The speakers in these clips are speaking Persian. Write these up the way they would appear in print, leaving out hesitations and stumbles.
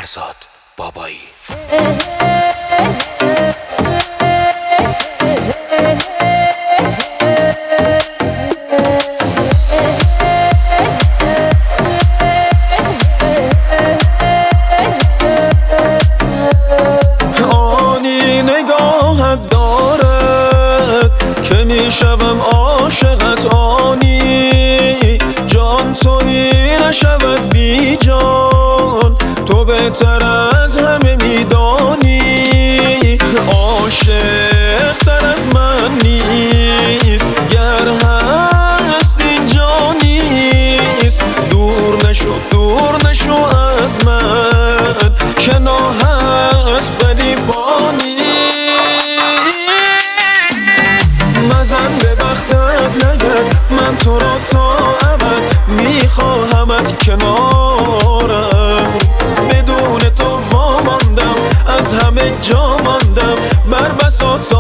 فرزاد بابایی. آنی نگاهت دارد که میشوم عاشقت، آنی جان تویی نشود بی جان، تو بهتر از همه میدانی. عاشق تر از من نیست، گر هست اینجا نیست. دور نشو از من، کنار هست ولی با نیست. مزن به بختت نگرد، من تو را تا ابد میخواهمت کنارم. بدون تو واماندم، از همه جا ماندم، بر بساط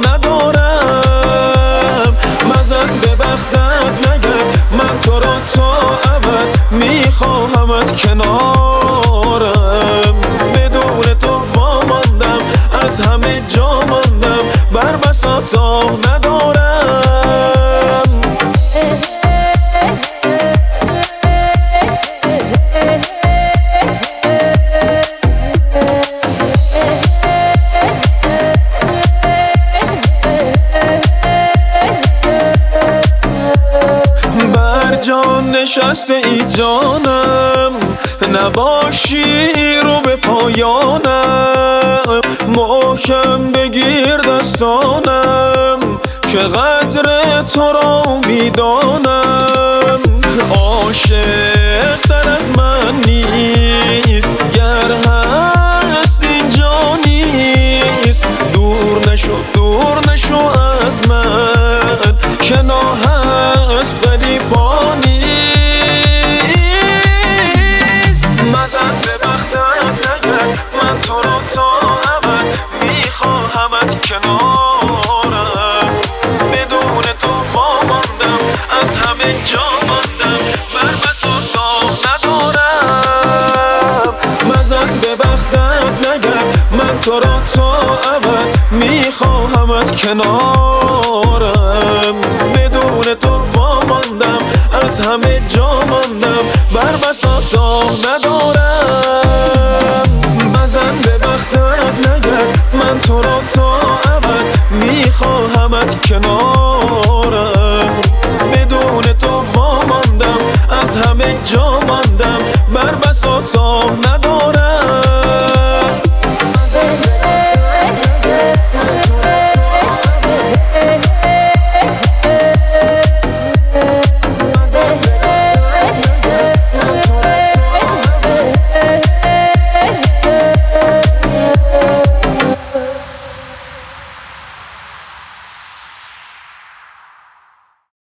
ندارم. مزن به بختت نگرد، من تو را تا ابد میخواهمت کنارم. بدون تو واماندم، از همه جا ماندم، بر بساط ندارم. بر جان نشسته ای جانم، نباشی رو به پایانم. محکم بگیر دستانم که قدر تو را میدانم. عاشق تر از من نیست، گر هست اینجا نیست. دور نشو از من، کنار هست ولی با نیست. مزن به بختت نگرد، من تو را تا ابد میخواهمت کنارم. بدون تو واماندم، از همه جا ماندم، بر بساط ندارم. مزن به بختت نگرد، من تو را تا ابد میخواهمت کنارم. بدون تو واماندم، از همه جا ماندم، بر بساط ندارم.